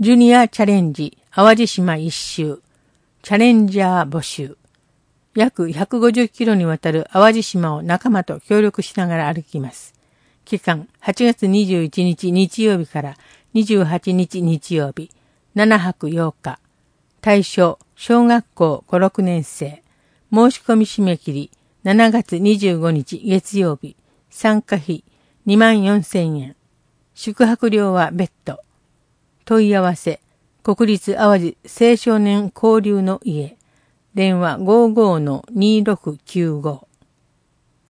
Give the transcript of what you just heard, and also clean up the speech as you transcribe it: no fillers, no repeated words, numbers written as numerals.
ジュニアチャレンジ、淡路島一周、チャレンジャー募集。約150キロにわたる淡路島を仲間と協力しながら歩きます。期間、8月21日日曜日から28日日曜日、7泊8日。対象、小学校5、6年生。申し込み締め切り、7月25日月曜日。参加費、24,000円。宿泊料は別途。問い合わせ、国立淡路青少年交流の家。電話55-2695。